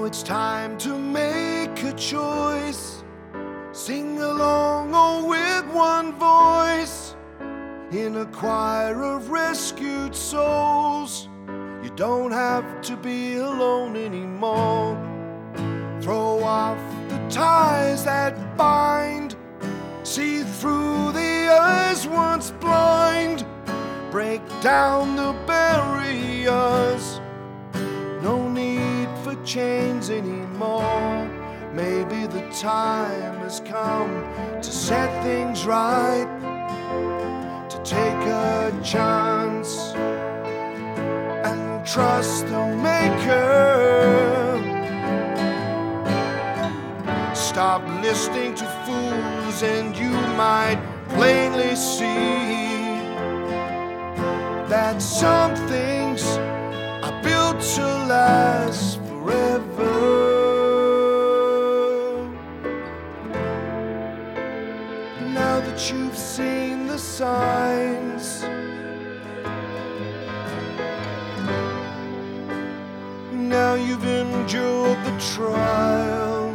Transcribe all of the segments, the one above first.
it's time to make a choice. Sing along, oh, with one voice, in a choir of rescued souls. You don't have to be alone anymore. Throw off the ties that bind, see through the eyes once blind, break down the barriers. No need for chains anymore. Maybe the time has come to set things right, to take a chance and trust the Maker. Stop listening to fools and you might plainly see that some things are built to last forever. Now that you've seen the signs, now you've endured the trials,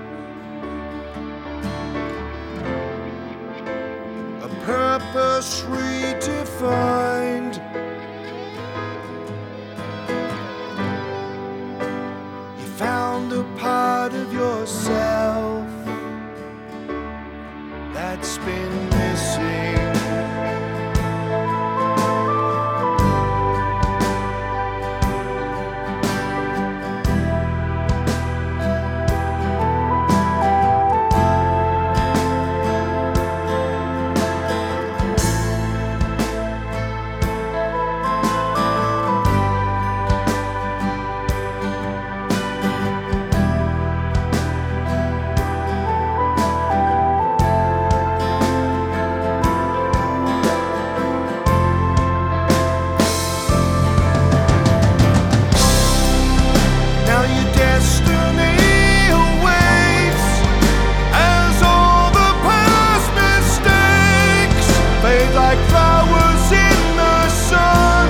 a purpose redefined. You found a part of yourself that's been missing. Like flowers in the sun,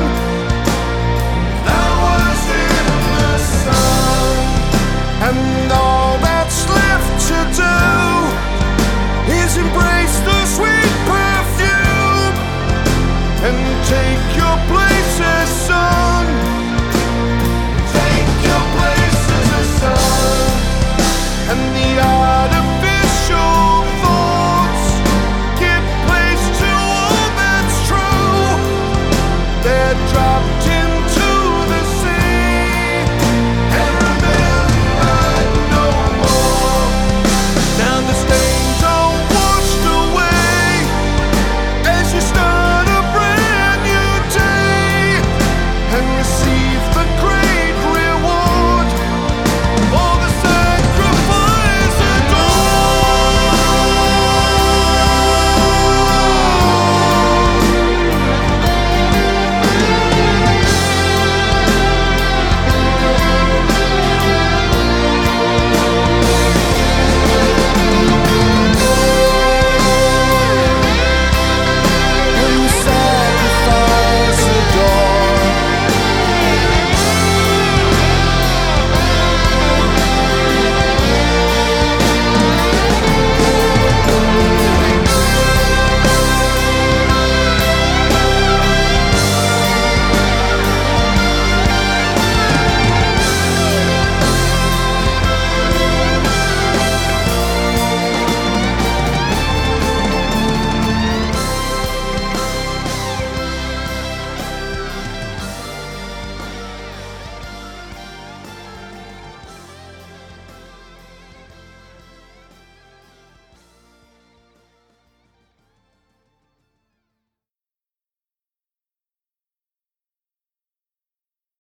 flowers in the sun. And all that's left to do is embrace the sweet perfume and take your place as sun. Take your place as a sun. And the artificial thoughts give place to they're dropped